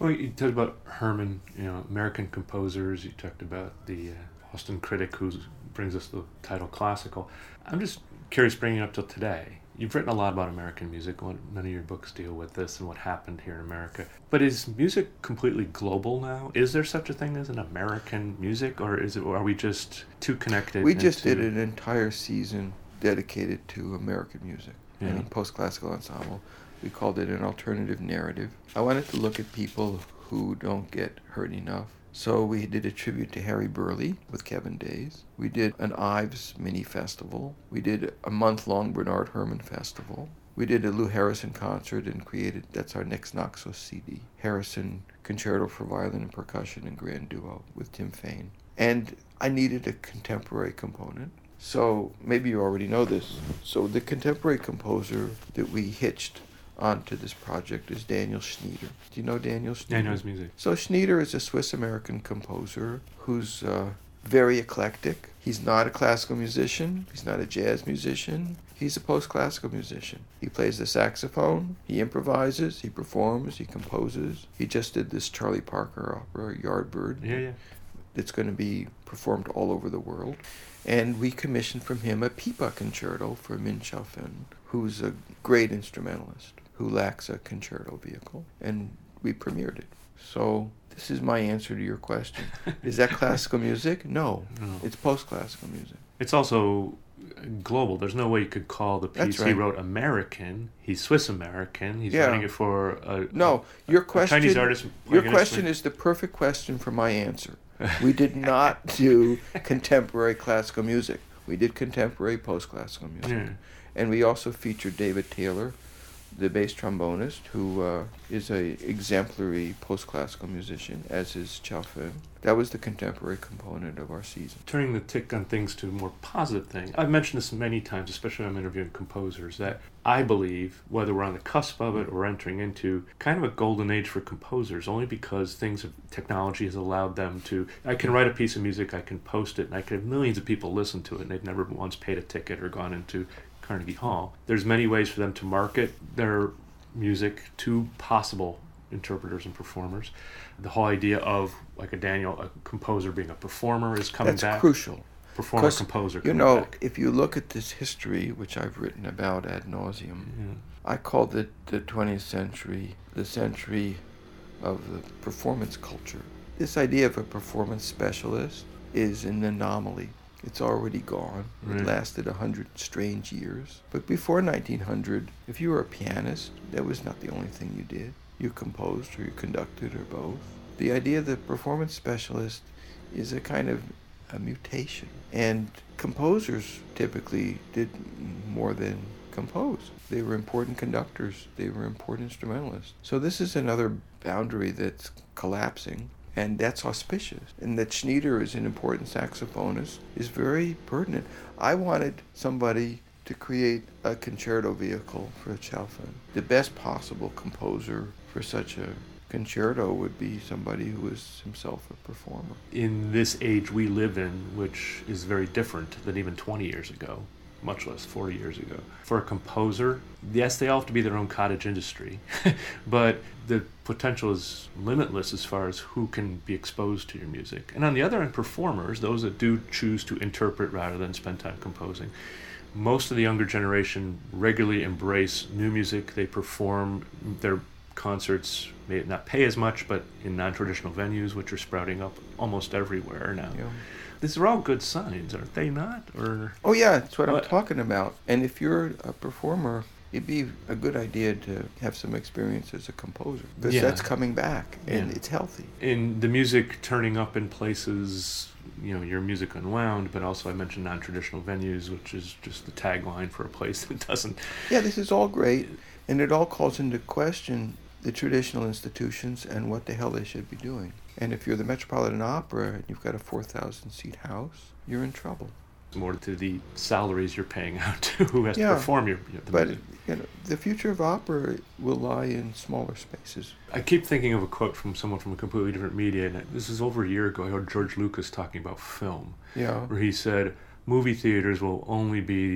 Well, you talked about Herman, you know, American composers. You talked about the uh, Austin Critic, who brings us the title classical. I'm just curious, bringing it up till today. You've written a lot about American music. None of your books deal with this and what happened here in America. But is music completely global now? Is there such a thing as an American music, or is it? Or are we just too connected? We just into... did an entire season dedicated to American music. Yeah. I mean, post-classical ensemble. We called it an alternative narrative. I wanted to look at people who don't get heard enough. So we did a tribute to Harry Burleigh with Kevin Days. We did an Ives mini festival. We did a month-long Bernard Herrmann festival. We did a Lou Harrison concert and created, that's our next Naxos C D, Harrison Concerto for Violin and Percussion and Grand Duo with Tim Fain. And I needed a contemporary component. So maybe you already know this. So the contemporary composer that we hitched onto this project is Daniel Schnieder. Do you know Daniel Schnieder? Yeah, I know his music. So Schnieder is a Swiss-American composer who's uh, very eclectic. He's not a classical musician. He's not a jazz musician. He's a post-classical musician. He plays the saxophone. He improvises. He performs. He composes. He just did this Charlie Parker opera, Yardbird. Yeah, yeah. It's going to be performed all over the world. And we commissioned from him a pipa concerto for Min Xiaofeng, who's a great instrumentalist who lacks a concerto vehicle, and we premiered it. So this is my answer to your question. Is that classical music? No, no. It's post-classical music. It's also global. There's no way you could call the piece That's right. he wrote American. He's Swiss-American. He's Yeah. writing it for a, No, your a question, Chinese artist. your question is the perfect question for my answer. We did not do contemporary classical music. We did contemporary post-classical music. Yeah. And we also featured David Taylor, the bass trombonist, who uh, is a exemplary post-classical musician, as is Xiaofeng. That was the contemporary component of our season. Turning the tick on things to a more positive thing. I've mentioned this many times, especially when I'm interviewing composers, that I believe, whether we're on the cusp of it or entering into kind of a golden age for composers, only because things of technology has allowed them to, I can write a piece of music, I can post it, and I can have millions of people listen to it, and they've never once paid a ticket or gone into Carnegie Hall. There's many ways for them to market their music to possible interpreters and performers. The whole idea of, like a Daniel, a composer being a performer is coming That's back. crucial. Performer, composer You coming know, back. if you look at this history, which I've written about ad nauseum, Yeah. I called it the twentieth century, the century of the performance culture. This idea of a performance specialist is an anomaly. It's already gone. Right. It lasted a hundred strange years. But before nineteen hundred, if you were a pianist, that was not the only thing you did. You composed or you conducted or both. The idea of the performance specialist is a kind of a mutation. And composers typically did more than compose. They were important conductors. They were important instrumentalists. So this is another boundary that's collapsing. And that's auspicious. And that Schnieder is an important saxophonist is very pertinent. I wanted somebody to create a concerto vehicle for Xiaofeng. The best possible composer for such a concerto would be somebody who is himself a performer. In this age we live in, which is very different than even twenty years ago, much less forty years ago. For a composer, yes, they all have to be their own cottage industry, but the potential is limitless as far as who can be exposed to your music. And on the other end, performers, those that do choose to interpret rather than spend time composing, most of the younger generation regularly embrace new music. They perform their concerts, may not pay as much, but in non-traditional venues, which are sprouting up almost everywhere now. Yeah. These are all good signs, aren't they not? Or Oh yeah, that's what What? I'm talking about. And if you're a performer, it'd be a good idea to have some experience as a composer. Because Yeah. that's coming back, and Yeah. it's healthy. in the music turning up in places, you know, your music unwound, but also I mentioned non-traditional venues, which is just the tagline for a place that doesn't. Yeah, this is all great, and it all calls into question the traditional institutions and what the hell they should be doing. And if you're the Metropolitan Opera and you've got a four thousand seat house, you're in trouble. More to the salaries you're paying out to who has Yeah, to perform your, your the But music. you know, the future of opera will lie in smaller spaces. I keep thinking of a quote from someone from a completely different media, and this is over a year ago. I heard George Lucas talking about film, Yeah. where he said movie theaters will only be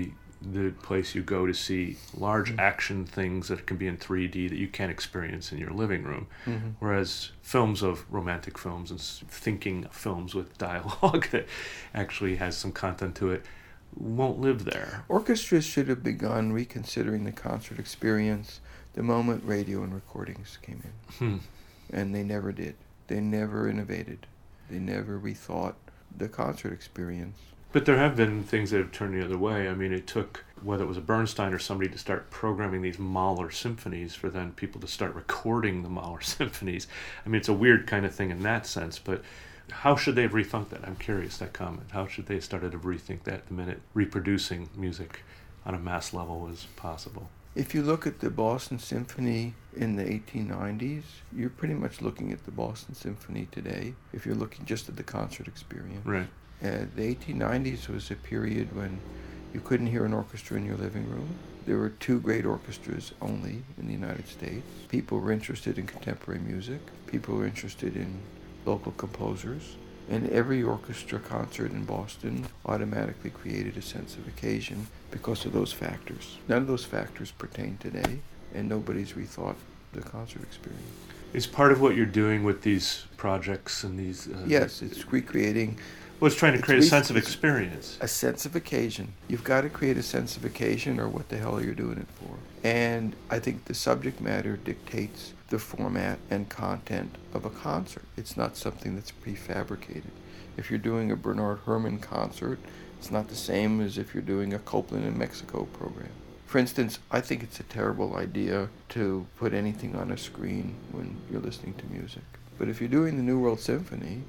the place you go to see large Mm-hmm. action things that can be in three D that you can't experience in your living room. Mm-hmm. Whereas films of romantic films and s- thinking films with dialogue that actually has some content to it won't live there. Orchestras should have begun reconsidering the concert experience the moment radio and recordings came in. Hmm. And they never did. They never innovated. They never rethought the concert experience. But there have been things that have turned the other way. I mean, it took, whether it was a Bernstein or somebody, to start programming these Mahler symphonies for then people to start recording the Mahler symphonies. I mean, it's a weird kind of thing in that sense, but how should they have rethunk that? I'm curious, that comment. How should they have started to rethink that the minute reproducing music on a mass level was possible? If you look at the Boston Symphony in the eighteen nineties, you're pretty much looking at the Boston Symphony today, if you're looking just at the concert experience. Right. Uh, the eighteen nineties was a period when you couldn't hear an orchestra in your living room. There were two great orchestras only in the United States. People were interested in contemporary music. People were interested in local composers. And every orchestra concert in Boston automatically created a sense of occasion because of those factors. None of those factors pertain today, and nobody's rethought the concert experience. Is part of what you're doing with these projects and these... Uh, Yes, it's recreating... Well, it's trying to It's create a re- sense of it's- experience. A sense of occasion. You've got to create a sense of occasion, or what the hell are you doing it for? And I think the subject matter dictates the format and content of a concert. It's not something that's prefabricated. If you're doing a Bernard Herrmann concert, it's not the same as if you're doing a Copland in Mexico program. For instance, I think it's a terrible idea to put anything on a screen when you're listening to music. But if you're doing the New World Symphony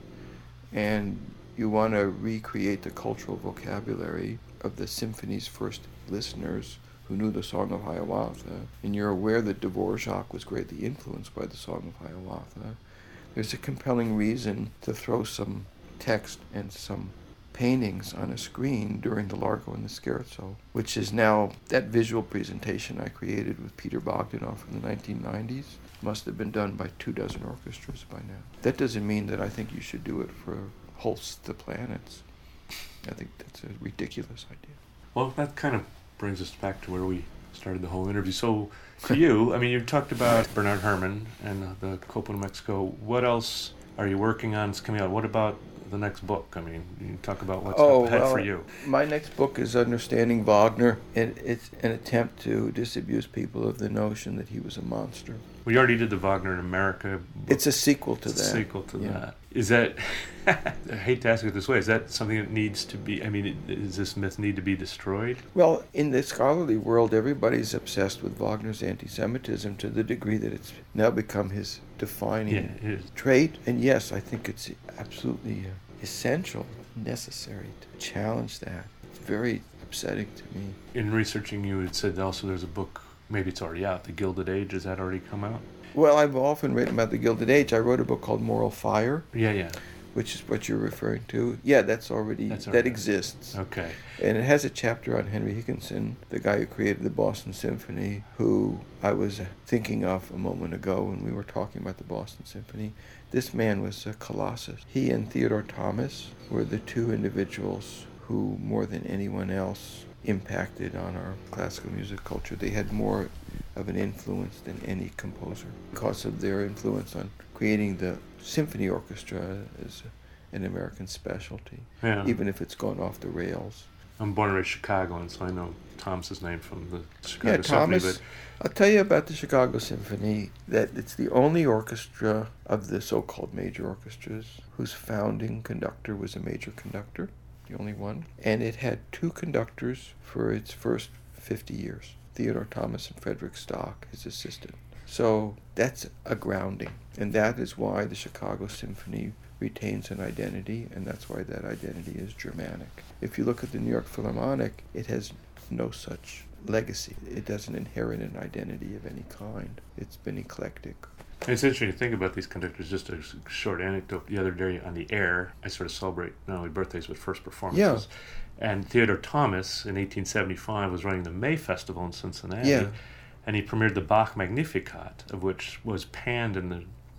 and you want to recreate the cultural vocabulary of the symphony's first listeners who knew the Song of Hiawatha, and you're aware that Dvorak was greatly influenced by the Song of Hiawatha, there's a compelling reason to throw some text and some paintings on a screen during the Largo and the Scherzo, which is now, that visual presentation I created with Peter Bogdanov in the nineteen nineties must have been done by two dozen orchestras by now. That doesn't mean that I think you should do it for Holst the Planets. I think that's a ridiculous idea. Well, that kind of brings us back to where we started the whole interview. So, for you, I mean, you talked about Bernard Herrmann and the Copland of Mexico. What else are you working on? It's coming out. What about the next book? I mean, you talk about what's Oh, up ahead well, for you. My next book is Understanding Wagner, and it's an attempt to disabuse people of the notion that he was a monster. We already did the Wagner in America book. It's a sequel to It's that. a sequel to Yeah. that. Is that, I hate to ask it this way, is that something that needs to be, I mean, does this myth need to be destroyed? Well, in the scholarly world, everybody's obsessed with Wagner's anti-Semitism to the degree that it's now become his defining Yeah, it is. trait. And yes, I think it's absolutely uh, essential, necessary to challenge that. It's very upsetting to me. In researching you, it said also there's a book, maybe it's already out, The Gilded Age. Has that already come out? Well, I've often written about the Gilded Age. I wrote a book called Moral Fire, Yeah, yeah. which is what you're referring to. Yeah, that's already, That's that already- exists. Okay. And it has a chapter on Henry Higginson, the guy who created the Boston Symphony, who I was thinking of a moment ago when we were talking about the Boston Symphony. This man was a colossus. He and Theodore Thomas were the two individuals who, more than anyone else, impacted on our classical music culture. They had more of an influence than any composer because of their influence on creating the symphony orchestra as an American specialty, Yeah. even if it's gone off the rails. I'm born and raised Chicagoan, so I know Thomas's name from the Chicago Yeah, Symphony. Thomas, But I'll tell you about the Chicago Symphony, that it's the only orchestra of the so-called major orchestras whose founding conductor was a major conductor, the only one. And it had two conductors for its first fifty years, Theodore Thomas and Frederick Stock, his assistant. So that's a grounding, and that is why the Chicago Symphony retains an identity, and that's why that identity is Germanic. If you look at the New York Philharmonic, it has no such legacy. It doesn't inherit an identity of any kind. It's been eclectic. it's interesting to think about these conductors. Just a s- short anecdote. The other day on the air, I sort of celebrate not only birthdays but first performances. And Theodore Thomas in eighteen seventy-five was running the May Festival in Cincinnati. Yeah. And he premiered the Bach Magnificat, of which was panned in the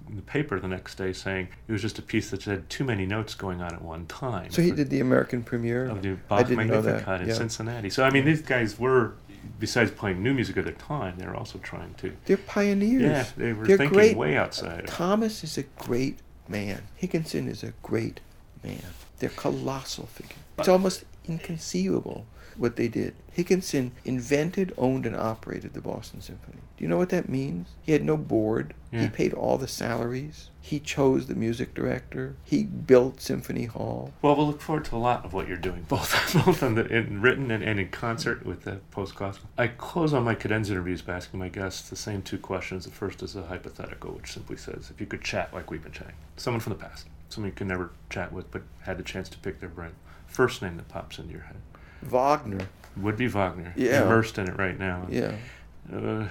in the paper the next day saying it was just a piece that had too many notes going on at one time. So he did the American premiere of the I Bach didn't know that. Magnificat in Yeah. Cincinnati. So, I mean, these guys were, besides playing new music at their time, they were also trying to... They're pioneers. Yeah, they were They're thinking great. way outside. Thomas is a great man. Higginson is a great man. They're colossal figures. It's almost inconceivable what they did. Higginson invented, owned, and operated the Boston Symphony. Do you know what that means? He had no board. Yeah. He paid all the salaries. He chose the music director. He built Symphony Hall. Well, we'll look forward to a lot of what you're doing, both both on the, in written and, and in concert with the post-classical. I close on my cadenza interviews by asking my guests the same two questions. The first is a hypothetical, which simply says, if you could chat like we've been chatting, someone from the past, someone you could never chat with but had the chance to pick their brain, first name that pops into your head. Wagner. Would be Wagner. Yeah. Immersed in it right now. Yeah. Uh,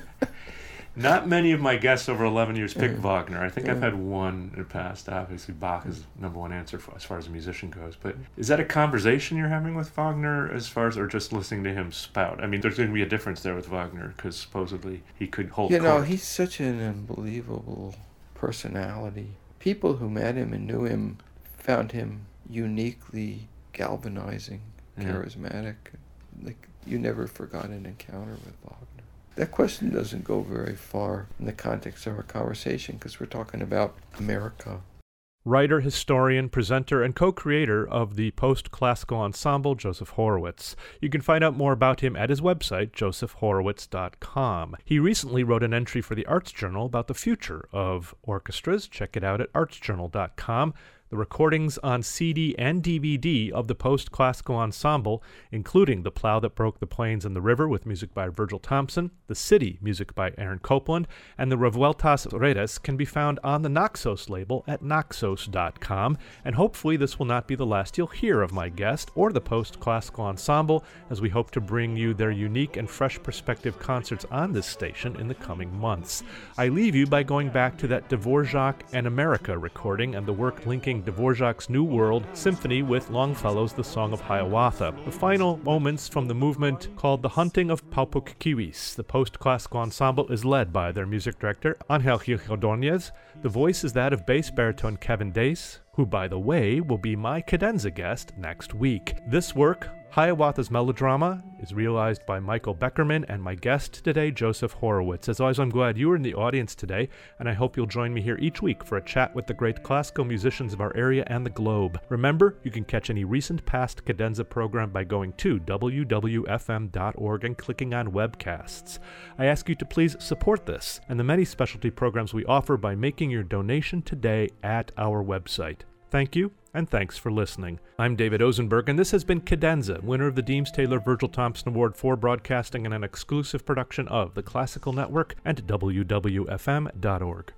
not many of my guests over eleven years picked Mm. Wagner. I think I've Yeah. had one in the past. Obviously, Bach is number one answer for, as far as a musician goes. But is that a conversation you're having with Wagner as far as, or just listening to him spout? I mean, there's going to be a difference there with Wagner because supposedly he could hold You know, court. he's such an unbelievable personality. People who met him and knew him found him uniquely galvanizing, Yeah. charismatic. Like, you never forgot an encounter with Wagner. That question doesn't go very far in the context of our conversation because we're talking about America. Writer, historian, presenter, and co-creator of the post-classical ensemble, Joseph Horowitz. You can find out more about him at his website, joseph horowitz dot com. He recently wrote an entry for the Arts Journal about the future of orchestras. Check it out at arts journal dot com. The recordings on C D and D V D of the post-classical ensemble, including The Plow That Broke the Plains and the River with music by Virgil Thompson, The City, music by Aaron Copland, and The Revueltas Redes can be found on the Naxos label at naxos dot com, and hopefully this will not be the last you'll hear of my guest or the post-classical ensemble, as we hope to bring you their unique and fresh perspective concerts on this station in the coming months. I leave you by going back to that Dvorak and America recording and the work linking Dvorak's New World Symphony with Longfellow's The Song of Hiawatha. The final moments from the movement called The Hunting of Palpukiwis. The post-classical ensemble is led by their music director, Angel Gil Ordóñez. The voice is that of bass baritone Kevin Dace, who, by the way, will be my cadenza guest next week. This work, Hiawatha's Melodrama, is realized by Michael Beckerman and my guest today, Joseph Horowitz. As always, I'm glad you were in the audience today, and I hope you'll join me here each week for a chat with the great classical musicians of our area and the globe. Remember, you can catch any recent past cadenza program by going to w w f m dot org and clicking on webcasts. I ask you to please support this and the many specialty programs we offer by making your donation today at our website. Thank you, and thanks for listening. I'm David Ozenberg, and this has been Cadenza, winner of the Deems Taylor Virgil Thompson Award for broadcasting and an exclusive production of the Classical Network and w w f m dot org.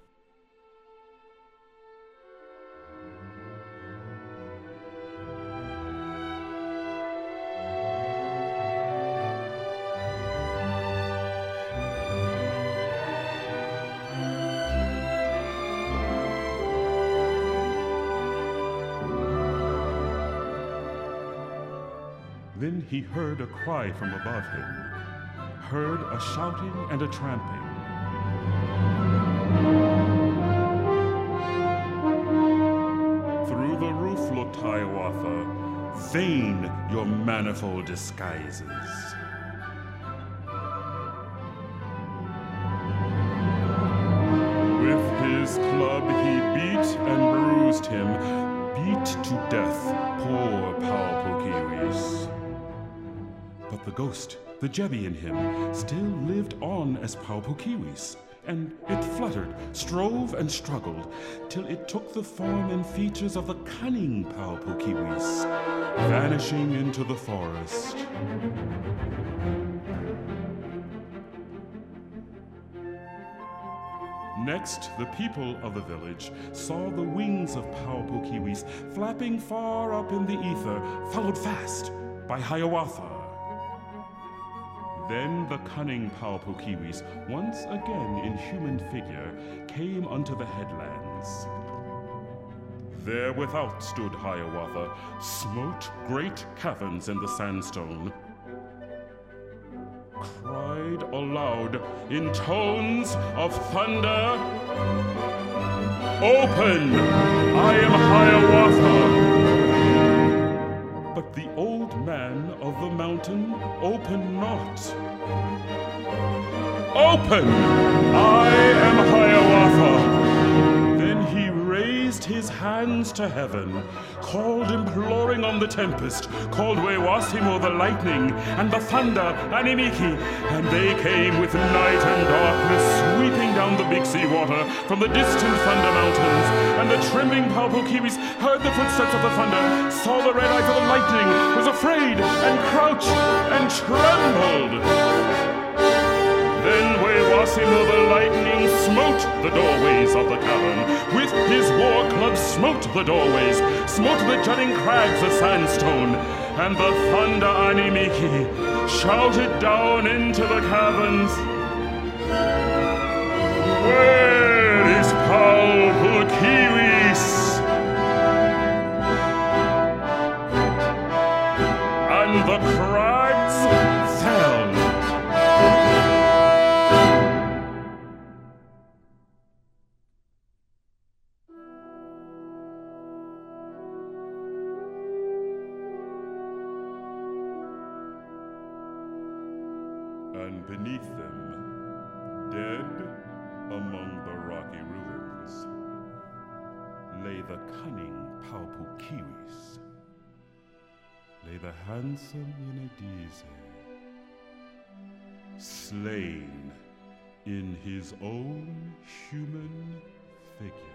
Then he heard a cry from above him, heard a shouting and a tramping. Through the roof looked Hiawatha, vain your manifold disguises. With his club he beat and bruised him, beat to death poor Palpukiwis. But the ghost, the Jebi in him, still lived on as Palpukiwis, and it fluttered, strove and struggled, till it took the form and features of the cunning Palpukiwis, vanishing into the forest. Next, the people of the village saw the wings of Palpukiwis flapping far up in the ether, followed fast by Hiawatha. Then the cunning Palpukiwis, once again in human figure, came unto the headlands. There without stood Hiawatha, smote great caverns in the sandstone, cried aloud in tones of thunder, Open! I am Hiawatha! But the old man of the mountain opened not. Open! I am Hiawatha! Then he raised his hands to heaven, called imploring on the tempest, called Wewasimo the lightning, and the thunder, Animiki, and they came with night and darkness, sweeping down the big sea water from the distant thunder mountains, and the trembling Palpukiwis heard the footsteps of the thunder, saw the red eye of the lightning, was afraid, and crouched, and trembled. Then Wewasimo the lightning smote the doorways of the cavern. With his war club smote the doorways, smote the jutting crags of sandstone, and the thunder Animiki shouted down into the caverns. Where is Palpukiwis? And the crags fell. And beneath them, dead among the rocky ruins, lay the cunning Palpukiwis, lay the handsome Yenedize, slain in his own human figure.